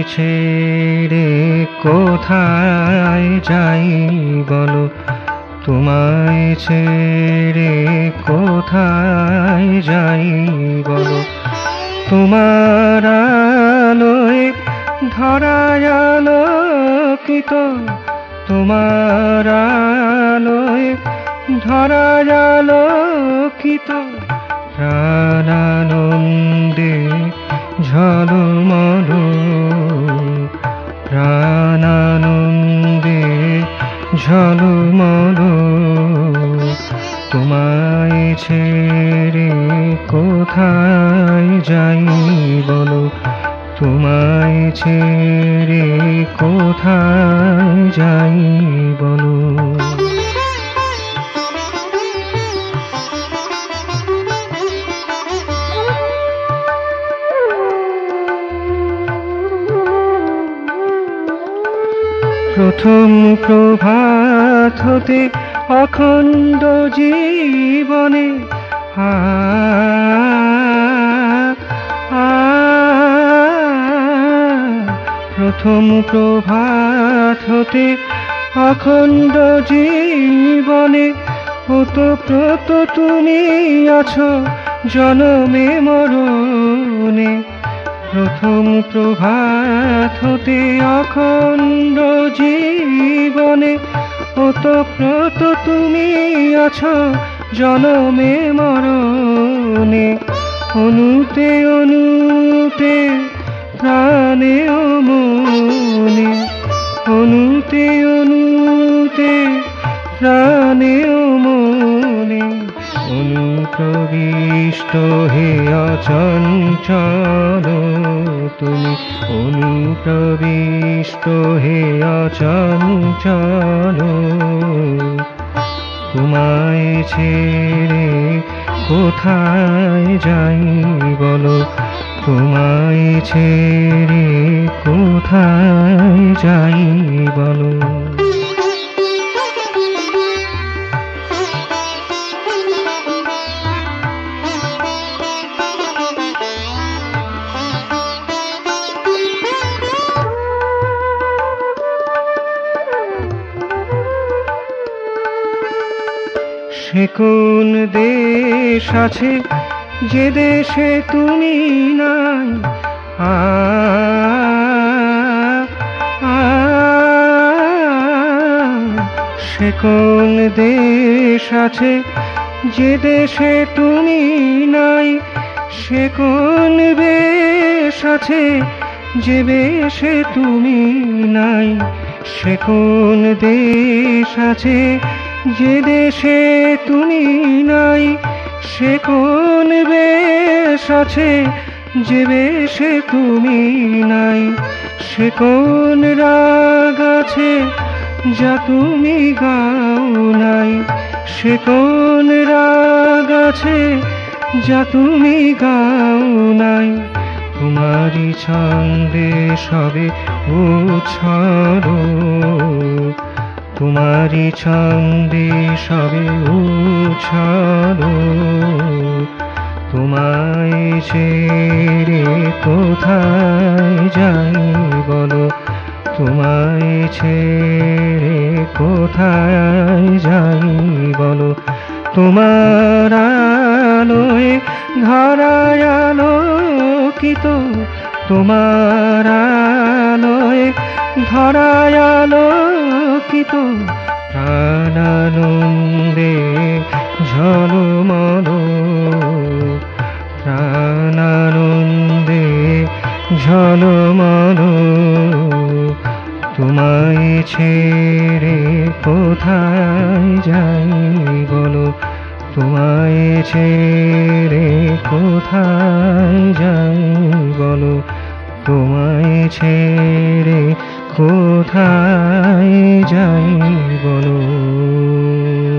ছেড়ে কোথায় যাই বলো, তোমায় ছেড়ে কোথায় যাই বলো। তোমার আলোয় ধরায় আলোকিত, তোমার আলোয় ধরায় আলোকিত, প্রাণানন্দে ঝলমল, প্রাণানন্দে ঝলমল। তোমায় ছেড়ে কোথায় যাই বলো, তোমায় ছেড়ে কোথায় যাই বলো। প্রথম প্রভাত হতে অখণ্ড জীবনে প্রথম প্রভাত হতে অখণ্ড জীবনে ওতপ্রোত তুমি আছো জনমে মরণে। প্রথম প্রভাত হতে অখণ্ড জীবনে ওতপ্রোত তুমি আছো জনমে মরণে। অনুতে অনুতে প্রাণে ও মনে, অনুতে অনুতে প্রাণে ও মনে। অনুপ্রবিষ্ট হে অচঞ্চল তুমি, অনুপ্রবিষ্ট হে অচঞ্চল। তোমায় ছেড়ে কোথায় যাই বলো, তোমায় ছেড়ে কোথায় যাই বলো। সে কোন দেশ আছে যে দেশে তুমি নাই, সে কোন দেশ আছে যে দেশে তুমি নাই, সে কোন বেশ আছে যে বেশে তুমি নাই। সে কোন দেশ আছে যে দেশে তুমি নাই, সে কোন বেশ আছে যে বেশে তুমি নাই। সে কোন রাগ আছে যা তুমি গাও নাই, সে কোন রাগ আছে যা তুমি গাও নাই। তোমারই ছন্দে সবে উচ্ছল, তোমারই ছন্দে সবে উচ্ছল। তোমায় ছেড়ে কোথায় যাই বলো, তোমায় ছেড়ে কোথায় যাই বলো। তোমার আলোয় ধরায় আলোকিত, তোমার আলোয় ধরায় আলোকিত, প্রাণানন্দে ঝলমল, প্রাণানন্দে ঝলমল। তোমায় ছেড়ে কোথায় যাই বলো, তোমায় ছেড়ে কোথায় যাই বলো, তোমায় ছেড়ে কোথায় যাই বলো।